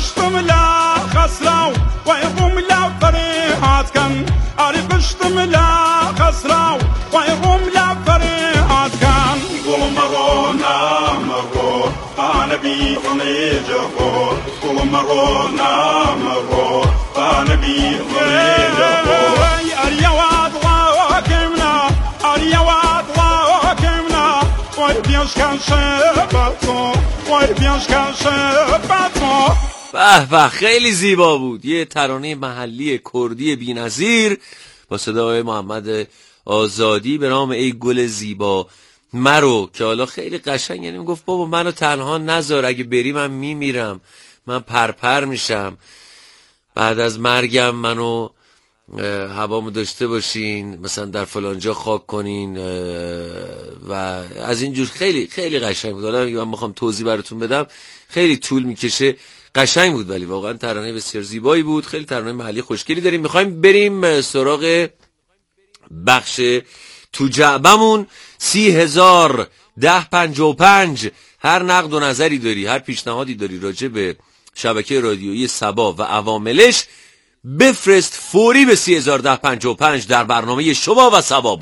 قشتم لا خسرو ويقوم لا فريحات كان أري قشتم لا خسرو ويقوم لا فريحات كان قول مرونا مرو أنا بيغني جهور قول مرونا مرو أنا بيغني جهور أريا واضوا كمنا أريا واضوا كمنا وای بیاش کنشه باتو وای بیاش کنشه باتو. به به خیلی زیبا بود. یه ترانه محلی کردی بی‌نظیر با صدای محمد آزادی به نام ای گل زیبا مرو، که حالا خیلی قشنگ، یعنی میگفت بابا منو تنها نذار، اگه بری من میمیرم، من پرپر میشم، بعد از مرگم منو هوامو داشته باشین، مثلا در فلانجا خاک کنین و از اینجور. خیلی خیلی قشنگ بود. حالا من میخوام توضیح براتون بدم خیلی طول میکشه. قشنگ بود ولی واقعا ترانه بسیار زیبایی بود. خیلی ترانه محلی خوشگلی داریم. میخوایم بریم سراغ بخش تو جعبمون. 30,1055. هر نقد و نظری داری، هر پیشنهادی داری راجع به شبکه رادیویی صبا و عواملش بفرست فوری به 30,1055 در برنامه شما و صبا.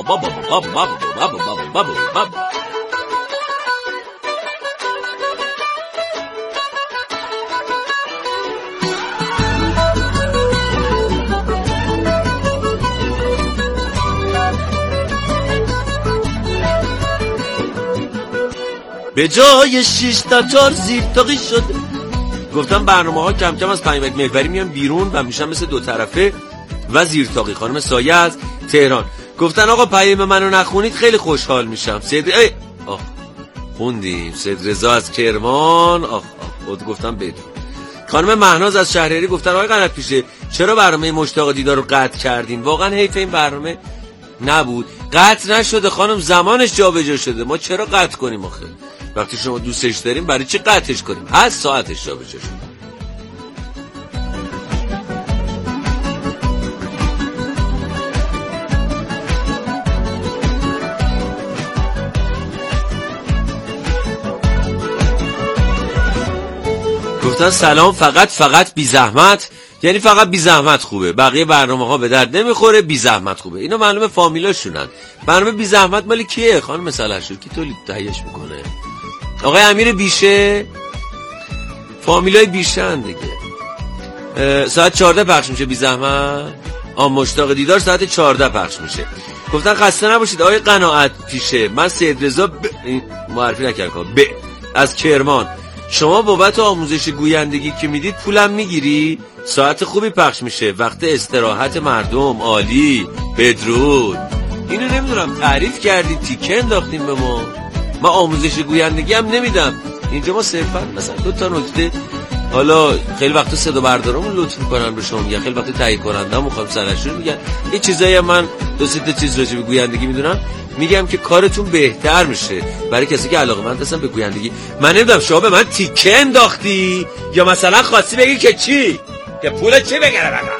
به جای 6 تا 4 زیر تاقی شده. گفتم برنامه ها کم کم از پیامک محوری میان بیرون و میشن مثل دو طرفه و زیر تاقی. خانم سایه از تهران گفتن آقا پیام منو نخونید خیلی خوشحال میشم. خوندیم. سید رضا از کرمان خود گفتم بدون. خانم مهناز از شهریاری گفتن آقای قنات پیشه چرا برنامه مشتاق دیدار رو قطع کردین؟ واقعا حیف این برنامه نبود. قطع نشده خانم، زمانش جابجا شده. ما چرا قطع کنیم آخه؟ وقتی شما دوستش داریم برای چی قطعش کنیم؟ هست ساعتش جابجا شده. گفتن سلام، فقط بی زحمت. یعنی فقط بی زحمت خوبه، بقیه برنامه ها به درد نمیخوره، بی زحمت خوبه. اینا معلومه فامیلاشونن. برنامه بی زحمت مال کیه؟ خانم سلحشور کی تولید تهیه‌اش میکنه؟ آقای امیر بیشه. فامیلای بیشه‌ن دیگه. ساعت 14 پخش میشه بی زحمت. مشتاق دیدار ساعت 14 پخش میشه. گفتن خسته نباشید آقای قناعت پیشه. من سید رضا معرفی نکردم از کرمان. شما بابت آموزش گویندگی که میدید پولم میگیری؟ ساعت خوبی پخش میشه، وقت استراحت مردم. عالی، بدرود. اینو نمیدونم تعریف کردید، تیکه انداختیم به ما. من آموزش گویندگی هم نمیدم اینجا. ما صرفا مثلا 2 تا نکته، حالا خیلی وقتا صدا بردارمون لطف میکنن به شما میگن، خیلی وقتا تهیه کنندم میخوام سرشون میگن این چیزایی. من 2-3 تا چیز راجع به گویندگی میدونم، میگم که کارتون بهتر میشه برای کسی که علاقه‌مند هستن به گویندگی. من نمیدونم شما به من تیکه انداختی یا مثلا خواستی بگی که چی؟ که پول چی بگیره بگم؟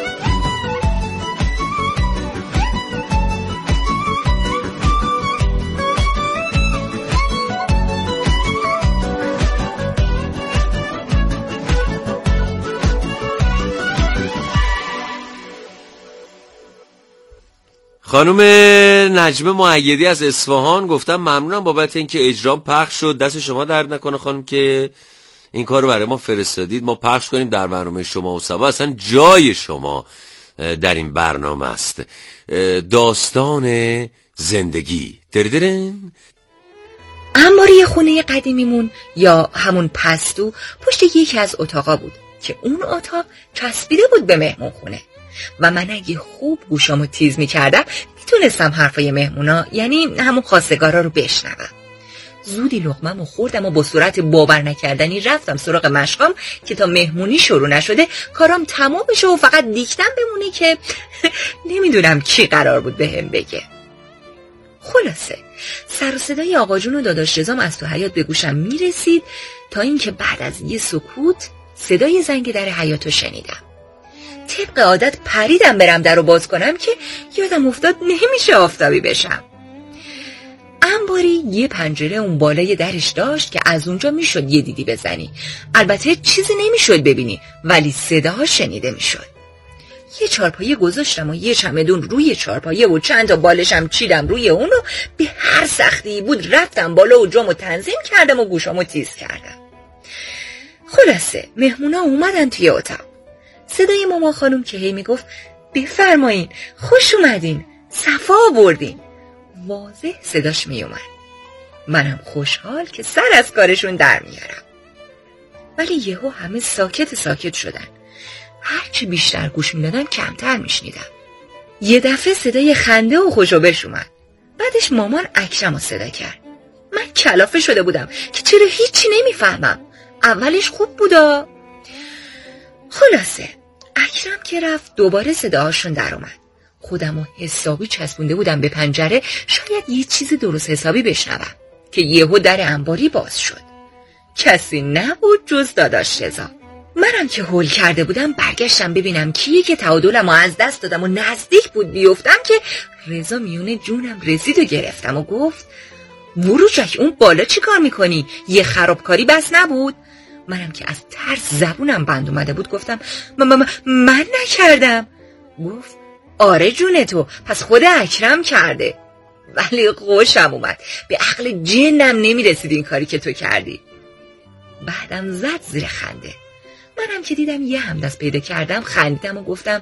خانم نجمه مؤیدی از اصفهان گفتم ممنونم بابت اینکه اجرام پخش شد. دست شما درد نکنه خانم که این کار رو برای ما فرستادید، ما پخش کنیم در برنامه شما و صبا. اصلا جای شما در این برنامه است. داستان زندگی. دردرن. انباری خونه قدیمیمون یا همون پستو پشت یکی از اتاقا بود که اون اتاق چسبیده بود به مهمون خونه و من اگه خوب گوشامو تیز میکردم میتونستم حرفای مهمونا یعنی همون خواستگارا رو بشنوم. زودی لقمه‌مو خوردم و با صورت باور نکردنی رفتم سراغ مشقام که تا مهمونی شروع نشده کارام تمام بشه و فقط دیکتم بمونه که نمیدونم کی قرار بود بهم بگه. خلاصه سر و صدای آقا جون و داداش رضام از تو حیاط به گوشم میرسید تا اینکه بعد از یه سکوت صدای زنگ در حیاطو شنیدم. طبق عادت پریدم برم در رو باز کنم که یادم افتاد نمیشه آفتابی بشم. انباری یه پنجره اون بالای درش داشت که از اونجا میشد یه دیدی بزنی. البته چیزی نمیشد ببینی ولی صداها شنیده میشد. یه چارپایه گذاشتم و یه چمدون روی چارپایه و چند تا بالشم چیدم روی اون و به هر سختی بود رفتم بالا و جامو تنظیم کردم و گوشامو تیز کردم. خلاصه مهمونا اومدن توی اتاق. صدای مامان خانم که هی میگفت بفرمایین، خوش اومدین، صفا آوردین، واضح صداش میومد. منم خوشحال که سر از کارشون در میارم. ولی یهو همه ساکت شدن. هرچی بیشتر گوش میدادم کمتر میشنیدم. یه دفعه صدای خنده و خوشوبش اومد. بعدش مامان اکرم رو صدا کرد. من کلافه شده بودم که چرا هیچی نمیفهمم. اولش خوب بودا. خلاصه اکرم که رفت دوباره صداهاشون در اومد. خودمو حسابی چسبونده بودم به پنجره، شاید یه چیز درست حسابی بشنوم که یهو در انباری باز شد. کسی نبود جز داداش رضا. منم که هول کرده بودم برگشتم ببینم کیه که تعادلمو از دست دادم و نزدیک بود بیفتم که رضا میونه جونم رسید و گرفتم و گفت وروجک اون بالا چی کار میکنی؟ یه خرابکاری بس نبود؟ منم که از ترس زبونم بند اومده بود گفتم من نکردم. گفت آره جون تو، پس خود اکرم کرده. ولی خوشم اومد، به عقل جنم نمیرسید این کاری که تو کردی. بعدم زد زیر خنده. منم که دیدم یه همدست پیدا کردم خندیدم و گفتم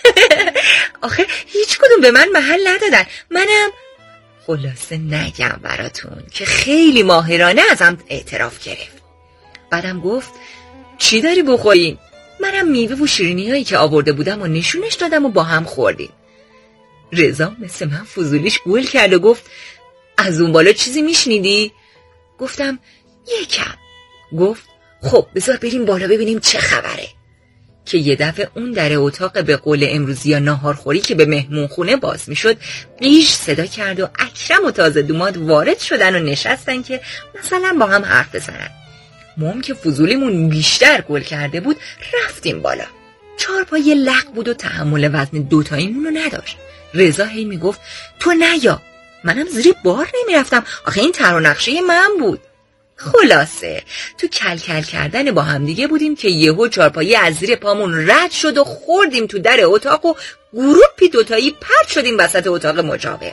آخه هیچ کدوم به من محل ندادن. منم خلاصه نگم براتون که خیلی ماهرانه ازم اعتراف گرفت. بعدم گفت چی داری بخورین؟ منم میوه و شیرینی هایی که آورده بودم و نشونش دادم و با هم خوردیم. رضا مثل من فضولیش گول کرد و گفت از اون بالا چیزی میشنیدی؟ گفتم یکم. گفت خب بذار بریم بالا ببینیم چه خبره. که یه دفعه اون در اتاق به قول امروزی یا ناهارخوری که به مهمون خونه باز میشد قیش صدا کرد و اکرم و تازه دوماد وارد شدن و نشستن که مثلا با هم حرف بزنن. مام که فضولیمون بیشتر گل کرده بود رفتیم بالا. چارپایه لق بود و تحمل وزن دوتاییمونو نداشت. رضا هی میگفت تو نیا. منم زیر بار نمیرفتم، آخه این طرح و نقشه من بود. خلاصه تو کل کل کردن با هم دیگه بودیم که یهو چارپایه از زیر پامون رد شد و خوردیم تو در اتاق و گروپی دوتایی پرت شدیم وسط اتاق مجاور.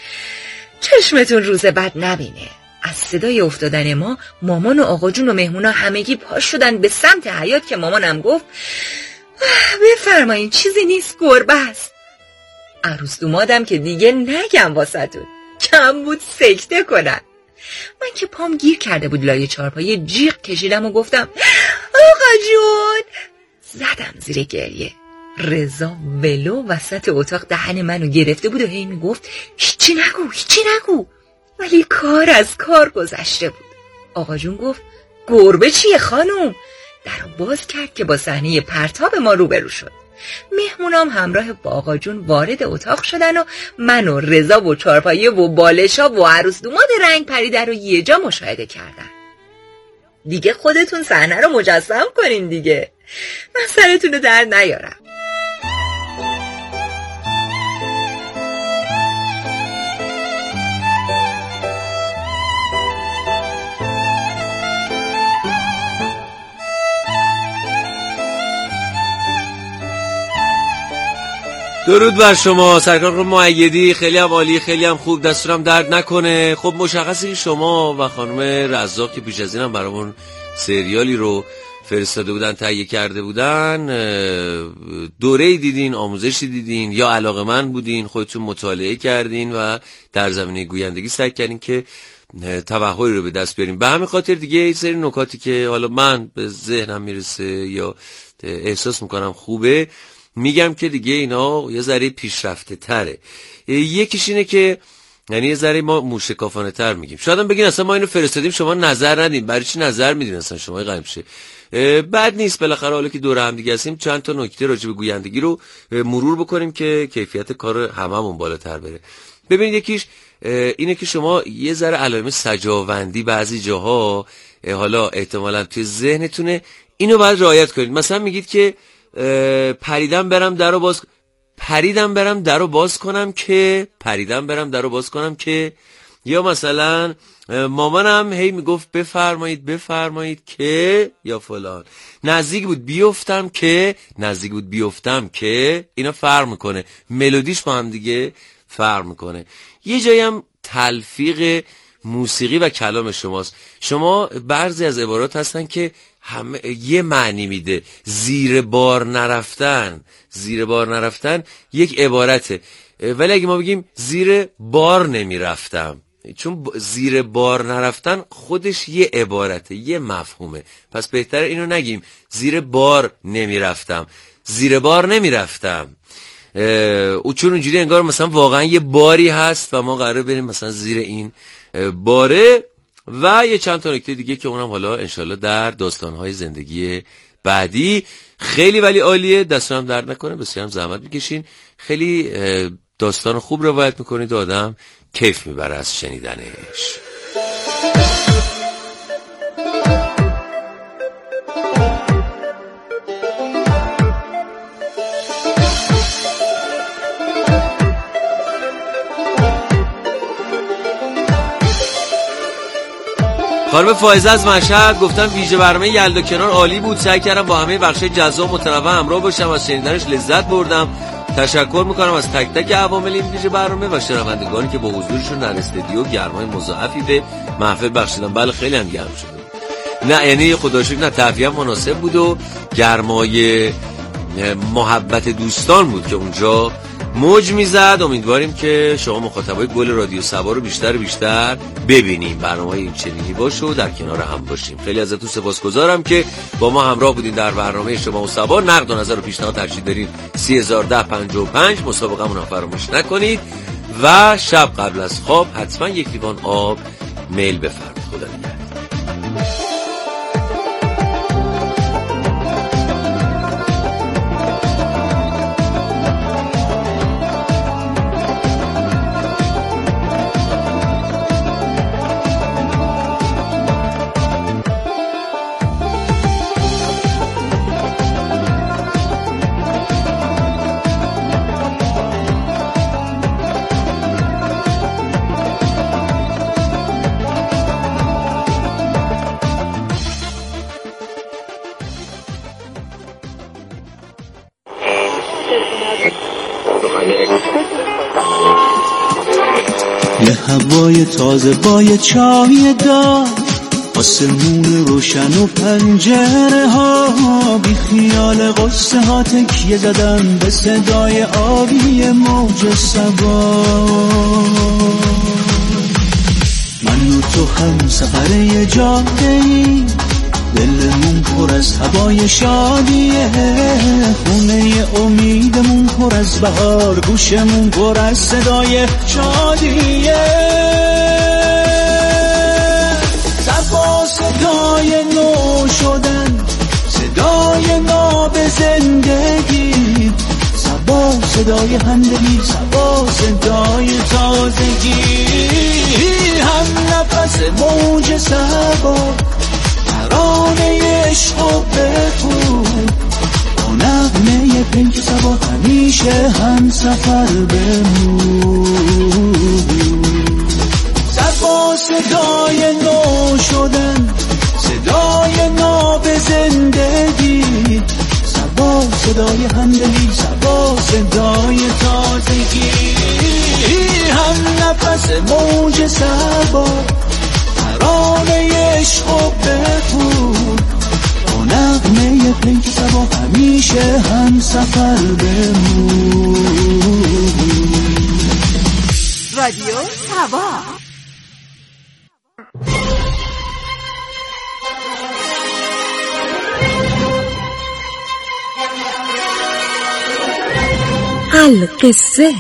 چشمتون روز بد نبینه. از صدای افتادن ما مامان و آقا جون و مهمونا همگی پاش شدن به سمت حیاط که مامانم گفت بفرمایین چیزی نیست، گربه است. عروس دومادم که دیگه نگم واسهتون، کم بود سکته کنن. من که پام گیر کرده بود لای چارپایه جیغ کشیدم و گفتم آقا جون. زدم زیر گریه. رضا ولو وسط اتاق دهن منو گرفته بود و هی میگفت هیچی نگو. ولی کار از کار گذشته بود. آقا جون گفت گربه چیه خانوم؟ درو باز کرد که با صحنه پرتاب ما روبرو شد. مهمونام همراه با آقا جون وارد اتاق شدن و من و رضا و چارپایه و بالشا و عروس دوماد رنگ پریده رو یه جا مشاهده کردن. دیگه خودتون صحنه رو مجسم کنین دیگه، من سرتون رو در نیارم. درود بر شما سرکار مؤیدی، خیلی هم عالی، خیلی هم خوب، دستورم درد نکنه. خب مشخصه که شما و خانم رزاق که پیش از این هم برامون سریالی رو فرستاده بودن، تهیه کرده بودن، دوره‌ای دیدین، آموزشی دیدین یا علاقه‌مند بودین، خودتون مطالعه کردین و در زمینه گویندگی سعی کردین که توهایی رو به دست بیارین. به همین خاطر دیگه این سری نکاتی که حالا من به ذهنم میرسه یا احساس میکنم خوبه میگم که دیگه اینا یه ذره پیشرفته تره. یکیش اینه که یعنی یه ذره ما موشکافانه تر میگیم. شاید هم بگین اصلا ما اینو فرستادیم شما نظر ندین، برای چی نظر میدین اصلا شما؟ قیمشه بد نیست بالاخره حالا که دور هم دیگه هستیم چند تا نکته راجع به گویندگی رو مرور بکنیم که کیفیت کار هممون بالاتر بره. ببینید یکیش اینه که شما یه ذره علائم سجاوندی بعضی جاها حالا احتمالاً توی ذهنتونه، اینو باید رعایت کنید. مثلا میگید که پریدم برم درو باز کنم که یا مثلا مامانم هی میگفت بفرمایید که یا فلان. نزدیک بود بیفتم که اینا فرق میکنه، ملودیش با هم دیگه فرق میکنه. یه جایی هم تلفیق موسیقی و کلام شماست. شما بعضی از عبارات هستن که همه یه معنی میده. زیر بار نرفتن یک عبارته، ولی اگه ما بگیم زیر بار نمیرفتم، چون زیر بار نرفتن خودش یه عبارته، یه مفهومه، پس بهتره اینو نگیم زیر بار نمیرفتم، زیر بار نمیرفتم. او چون اونجوری انگار مثلا واقعا یه باری هست و ما قراره بریم مثلا زیر این باره. و یه چند تا نکته دیگه که اونم حالا انشالله در داستانهای زندگی بعدی. خیلی ولی عالیه، دستانم درد نکنه، بسیار هم زحمت میکشین، خیلی داستان خوب روایت میکنید و آدم کیف میبره از شنیدنش. خانم فائزه از مشهد گفتن ویژه برنامه یلدا کنار عالی بود، سعی کردم با همه بخشای جذاب متنوع همراه باشم، از شنیدنش لذت بردم. تشکر میکنم از تک تک عوامل این ویژه برنامه و شنوندگانی که با حضورشون در استودیو گرمای مضاعفی به محفل بخشیدن. بله خیلی هم گرم شد، نه یعنی خدا شکر، نه تفریح مناسب بود و گرمای محبت دوستان بود که اونجا موج میزد. امیدواریم که شما مخاطبای گل رادیو سبا رو بیشتر ببینیم، برنامه این چنینی باشه و در کنار هم باشیم. خیلی ازتون سپاسگزارم که با ما همراه بودین در برنامه شما و سبا. نقد و نظر و پیشنهاد ترشید دارین 301055 مسابقمون رو فراموش نکنید و شب قبل از خواب حتما یک لیوان آب میل بفرمایید. خدا نگهدار. یه هوای تازه با یه چای دار، آسمون روشن و پنجره ها، بی خیال قصه ها تکیه زدن به صدای آبی موج سبا. من و تو هم سفر یه جاده‌ای، دلمون پر از هوای شادیه، خونه امیدمون پر از بهار، گوشمون پر از صدای شادیه. سبا صدای نو شدن، صدای ناب زندگی، سبا صدای همدلی، سبا صدای تازگی، هم نفس موج سبا، ترانه عشق و بخون، با نغمه پنج سبا همیشه هم سفر بمون. سبا صدای نو شدن، صدای ناب زندگی، سبا صدای همدلی، سبا صدای تازگی، هم نفس موج سبا، ترانه عشق و بخون، با نغمه پیک سبا همیشه هم سفر بمون. رادیو سبا. القصه.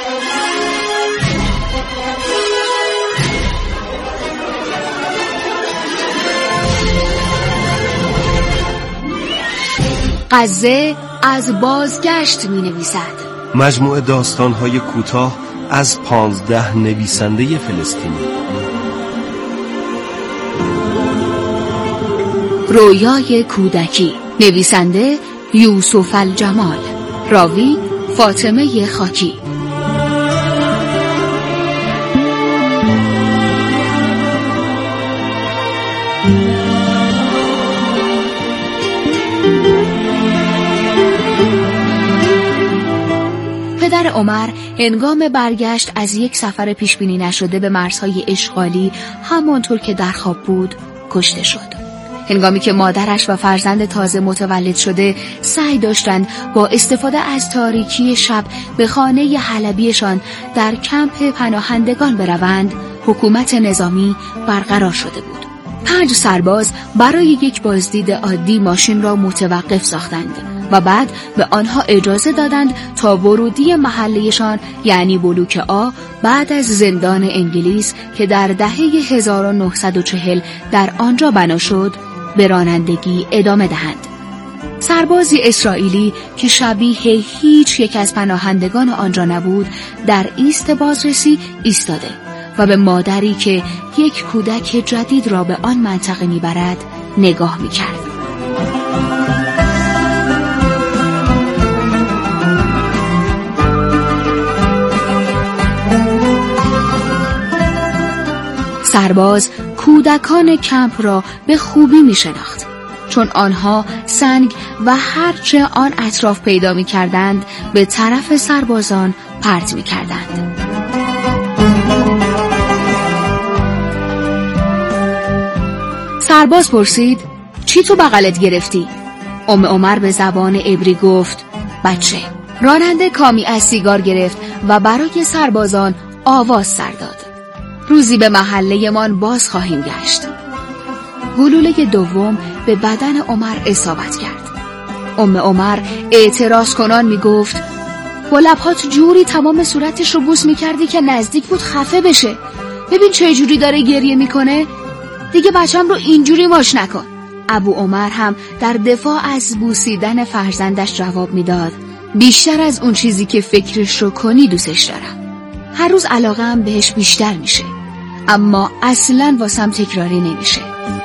قزه از بازگشت می نویسد. مجموعه داستان‌های کوتاه از 15 نویسنده فلسطینی. رویای کودکی. نویسنده یوسف الجمال. راوی فاطمه خاکی. پدر عمر هنگام برگشت از یک سفر پیشبینی نشده به مرزهای اشغالی همانطور که در خواب بود کشته شد. هنگامی که مادرش و فرزند تازه متولد شده سعی داشتند با استفاده از تاریکی شب به خانه حلبیشان در کمپ پناهندگان بروند، حکومت نظامی برقرار شده بود. 5 سرباز برای یک بازدید عادی ماشین را متوقف ساختند و بعد به آنها اجازه دادند تا ورودی محلهشان یعنی بلوک آ بعد از زندان انگلیس که در دهه 1940 در آنجا بنا شد به رانندگی ادامه دهند. سربازی اسرائیلی که شبیه هیچ یک از پناهندگان آنجا نبود در ایست بازرسی ایستاده و به مادری که یک کودک جدید را به آن منطقه میبرد نگاه میکرد. سرباز کودکان کمپ را به خوبی می شناخت چون آنها سنگ و هرچه آن اطراف پیدا می کردند به طرف سربازان پرت می کردند. سرباز پرسید چی تو بغلت گرفتی؟ عمر به زبان عبری گفت بچه. راننده کامی از سیگار گرفت و برای سربازان آواز سر داد. روزی به محله من باز خواهیم گشت. گلوله دوم به بدن عمر اصابت کرد. عمر اعتراض کنان می گفت با لبهات جوری تمام صورتش رو بوس می کردی که نزدیک بود خفه بشه. ببین چه جوری داره گریه می کنه. دیگه بچم رو اینجوری ماش نکن. ابو عمر هم در دفاع از بوسیدن فرزندش جواب می داد بیشتر از اون چیزی که فکرش رو کنی دوستش دارم. هر روز علاقه‌ام بهش بیشتر میشه اما اصلاً واسم تکراری نمیشه.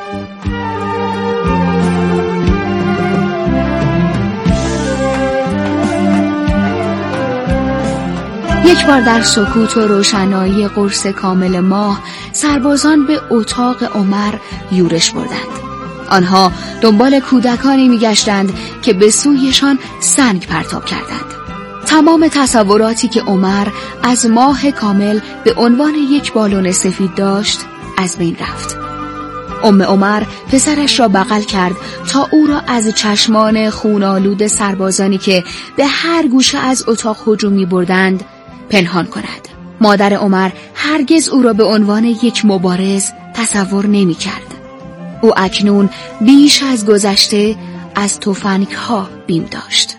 یک بار در سکوت و روشنایی قرص کامل ماه سربازان به اتاق عمر یورش بردند. آنها دنبال کودکانی میگشتند که به سویشان سنگ پرتاب کردند. تمام تصوراتی که عمر از ماه کامل به عنوان یک بالون سفید داشت از بین رفت. عمر پسرش را بغل کرد تا او را از چشمان خونالود سربازانی که به هر گوشه از اتاق هجوم می‌بردند پنهان کند. مادر عمر هرگز او را به عنوان یک مبارز تصور نمی‌کرد. او اکنون بیش از گذشته از تفنگ‌ها بیم داشت.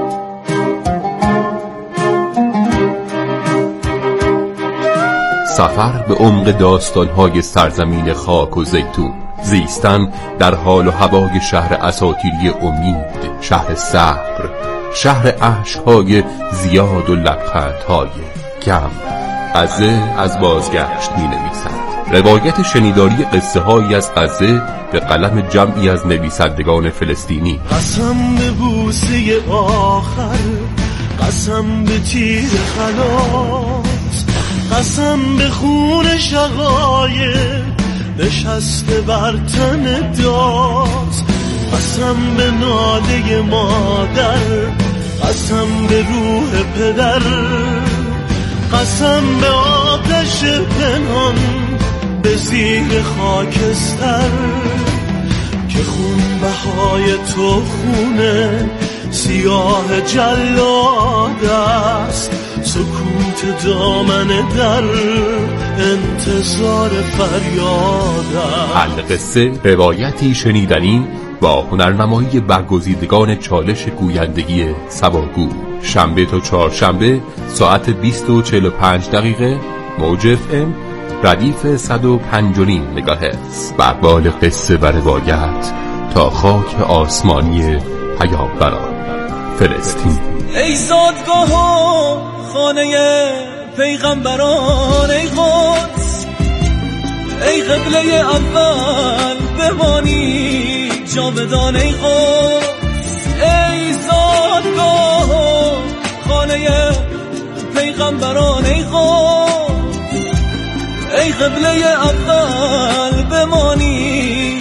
سفر به عمق داستان‌های سرزمین خاک و زیتون، زیستن در حال و هوای شهر اساطیری امید، شهر صبر، شهر عشق‌های زیاد و لبخندهای کم. غزه از بازگشت می‌نویسد. روایت شنیداری قصه‌هایی از غزه به قلم جمعی از نویسندگان فلسطینی. قسم به بوسه آخر، قسم به تیر خلاص، قسم به خون شقایق نشسته بر تن داز، قسم به ناله مادر، قسم به روح پدر، قسم به آتش پنهان به زیر خاکستر که خون بهای تو خونه سیاه جلاد است، سکوت دامن در انتظار فریاد است. حل قصه روایتی شنیدنی با هنرنمایی برگزیدگان چالش گویندگی سواگو، شنبه تا چهارشنبه ساعت 20:45 موج FM ردیف 105.5 مگاهرتز. بقبال قصه و روایت تا خاک آسمانی پیامبران فلسطین. ای زادگاه و خانه پیغمبران، ای قدس، ای قبله اول بمانی جاودان، ای قدس، ای زادگاه و خانه پیغمبران، ای قدس، ای قبله اول بمانی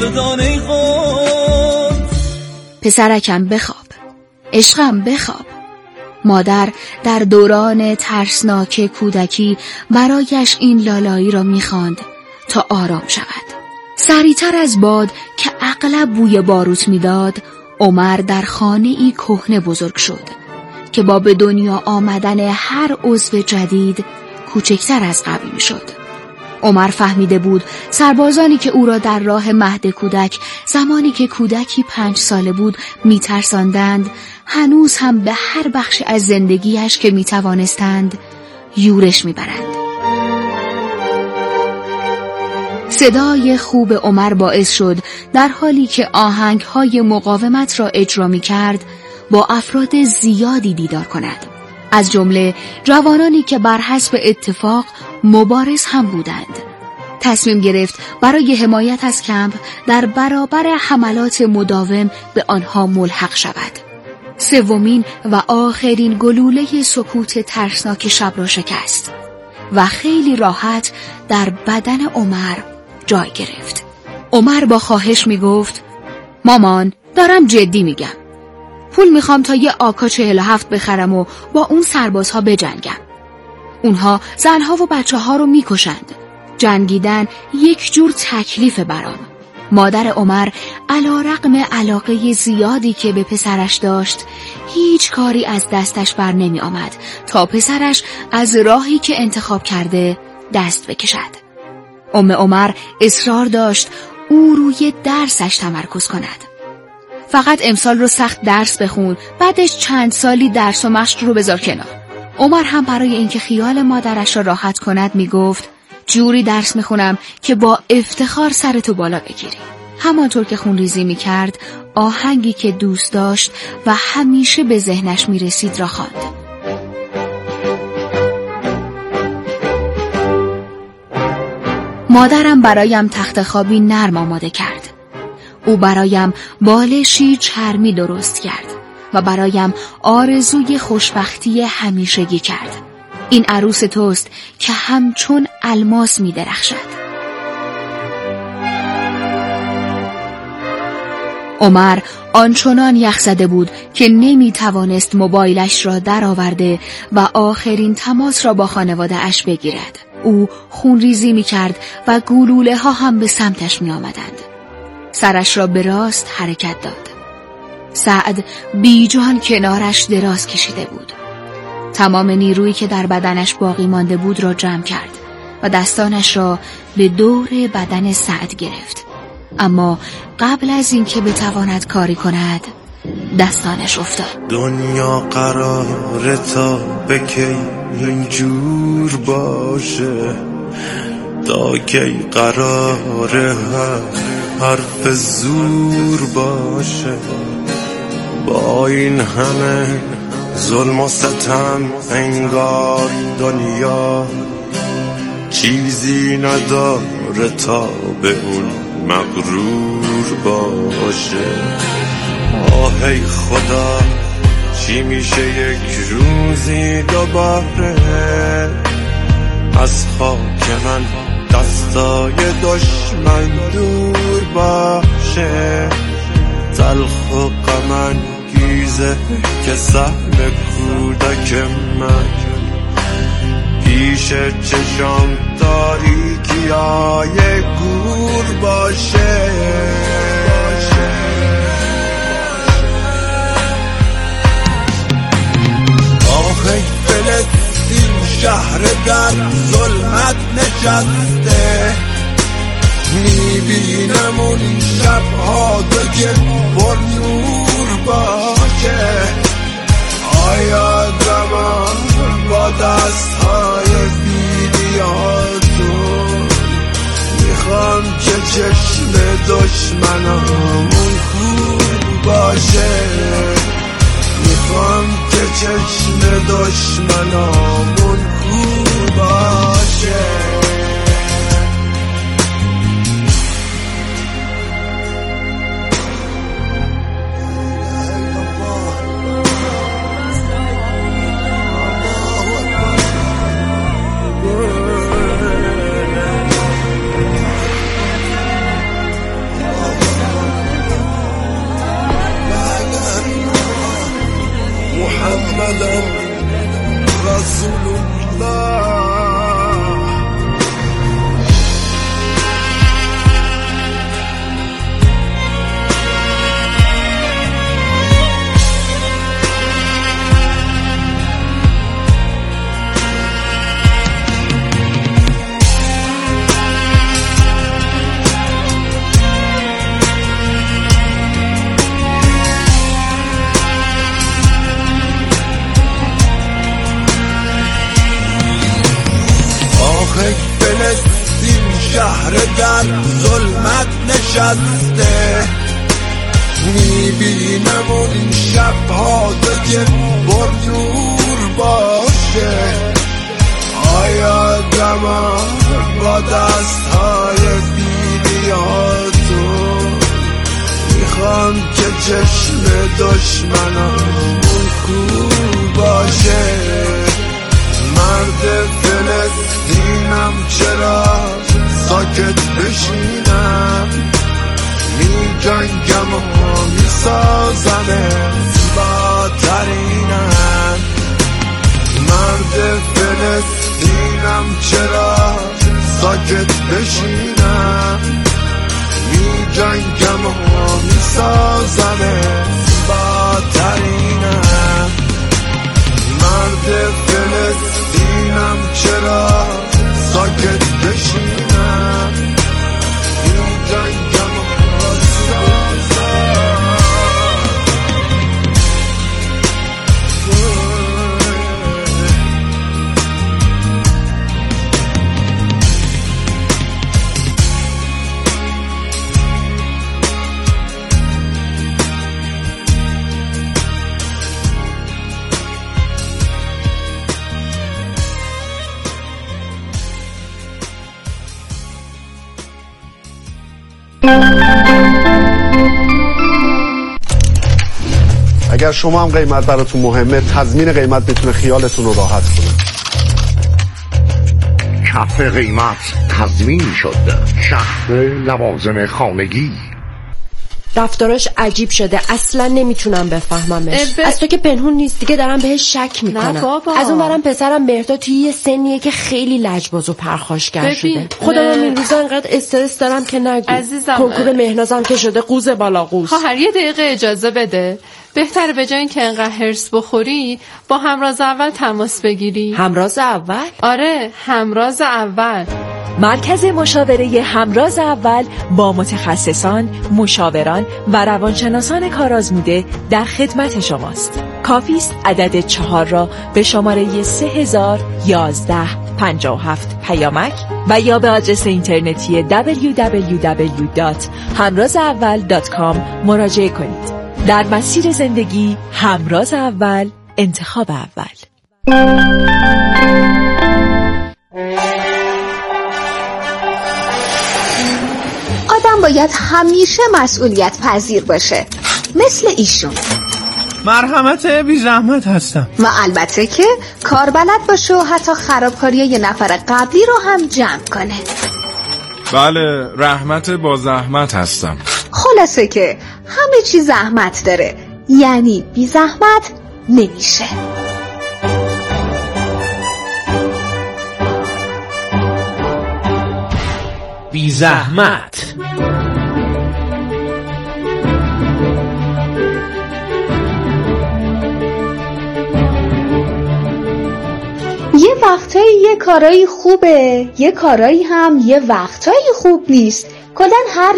جاودان ای قدس. پسرکم بخواب، عشقم بخواب. مادر در دوران ترسناک کودکی برایش این لالایی را می‌خواند تا آرام شود. سریعتر از باد که اغلب بوی باروت میداد، عمر در خانه‌ای کهنه بزرگ شد که با به دنیا آمدن هر عضو جدید کوچکتر از قبل میشد. عمر فهمیده بود سربازانی که او را در راه مهد کودک زمانی که کودکی 5 ساله بود میترساندند، هنوز هم به هر بخش از زندگیش که میتوانستند یورش میبرند. صدای خوب عمر باعث شد در حالی که آهنگ‌های مقاومت را اجرا می‌کرد با افراد زیادی دیدار کند، از جمله جوانانی که بر حسب اتفاق مبارز هم بودند. تصمیم گرفت برای حمایت از کمپ در برابر حملات مداوم به آنها ملحق شود. سومین و آخرین گلوله سکوت ترسناک شب را شکست و خیلی راحت در بدن عمر جای گرفت. عمر با خواهش می گفت: مامان، دارم جدی میگم. پول میخوام تا یه آکا 47 بخرم و با اون سربازها بجنگم. اونها زنها و بچه ها رو میکشند. جنگیدن یک جور تکلیف برام. مادر عمر علیرغم علاقه زیادی که به پسرش داشت، هیچ کاری از دستش بر نمی آمد تا پسرش از راهی که انتخاب کرده دست بکشد. عمر اصرار داشت او روی درسش تمرکز کند. فقط امسال رو سخت درس بخون، بعدش چند سالی درس و مشق رو بذار کنار. عمر هم برای اینکه خیال مادرش را راحت کند می گفت: جوری درس میخونم که با افتخار سرتو بالا بگیری. همانطور که خونریزی میکرد، آهنگی که دوست داشت و همیشه به ذهنش میرسید را خواند. مادرم برایم تخت خوابی نرم آماده کرد. او برایم بالشی چرمی درست کرد و برایم آرزوی خوشبختی همیشگی کرد. این عروس توست که همچون الماس می درخشد. عمر آنچنان یخ زده بود که نمی توانست موبایلش را درآورده و آخرین تماس را با خانواده اش بگیرد. او خونریزی می کرد و گلوله ها هم به سمتش می آمدند. سرش را به راست حرکت داد. سعد بیجان کنارش دراز کشیده بود. تمام نیرویی که در بدنش باقی مانده بود را جمع کرد و دستانش را به دور بدن سعد گرفت. اما قبل از اینکه بتواند کاری کند، دستانش افتاد. دنیا قراره تا بکی اینجور باشه، تا کی قراره حرف زور باشه. با این همه ظلم و ستم انگار دنیا چیزی نداره تا به اون مغرور باشه. آه ای خدا، چی میشه یک روزی دوباره از خاک من دستای دشمن دور باشه. تلخ و غم انگیزه که سهم کودک من پیش چشم تاریکیای گور باشه. آه ای فلسطین، شهر در ظلمت نشسته، میبینم اون شبها که پر نور باشه. آیا زمان با دستهای بیدیاتون میخوام که چشم دشمنامون خوب باشه، میخوام که چشم دشمنامون خوب باشه. شهر در ظلمت نشسته، میبینم اون شبها دیگه پر نور باشه. آیا دما با دستهای بیریاتون میخوام که چشم دشمنامون کور باشه. مرد فلسطینم چرا ساکت بشینم، میجنگم و میسازم زیباترینم. مرد فلسطینم چرا ساکت بشینم، میجنگم و میسازم زیباترینم. مرد فلسطینم چرا ساکت بشینم، میجنگم و اگر شما هم قیمت براتون مهمه، تضمین قیمت میتونه خیالتون رو راحت کنه. کف قیمت تضمین شد. شهر لوازم خانگی. رفتاراش عجیب شده، اصلا نمیتونم بفهممش. از تو که پنهون نیست دیگه، دارم بهش شک میکنم. از اون برم پسرم مهرداد توی یه سنیه که خیلی لجباز و پرخاشگر شده. خودم این روزا انقدر استرس دارم که نگو. عزیزم کنکور مهنازم که شده قوز بالا قوز. خواهر یه دقیقه اجازه بده. بهتره به جای اینکه انقدر هرس بخوری با همراز اول تماس بگیری. همراز اول؟ آره، همراز اول. مرکز مشاوره همراز اول با متخصصان، مشاوران و روانشناسان کارآزموده در خدمت شماست. کافی است عدد 4 را به شماره 301157 پیامک و یا به آدرس اینترنتی www.hamrazaawal.com مراجعه کنید. در مسیر زندگی همراز اول، انتخاب اول. آدم باید همیشه مسئولیت پذیر باشه، مثل ایشون. مرحمت بی زحمت هستم. و البته که کار بلد باشه و حتی خرابکاری یه نفر قبلی رو هم جمع کنه. بله، رحمت با زحمت هستم. خلاصه که همه چی زحمت داره، یعنی بی زحمت نمیشه. بی زحمت. یه وقتایی یه کارایی خوبه، یه کارایی هم یه وقتایی خوب نیست. کلاً هر